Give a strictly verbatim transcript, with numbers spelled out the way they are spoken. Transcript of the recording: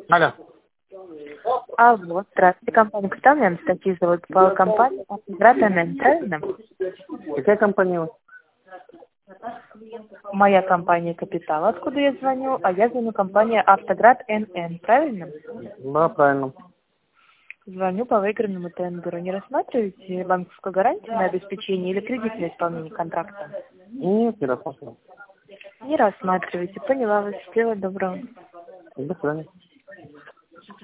Алло. Алло, здравствуйте, компания «Капитал», меня Анастасия зовут, по компании «Автоград эн эн», правильно? Какая компания у вас? Моя компания «Капитал», откуда я звоню, а я звоню компания «Автоград эн эн», правильно? Да, правильно. Звоню по выигранному тендеру. Не рассматриваете банковскую гарантию на обеспечение или кредитное исполнение контракта? Нет, не рассматривал. Не рассматриваете. Поняла вас. Всего доброго. До свидания.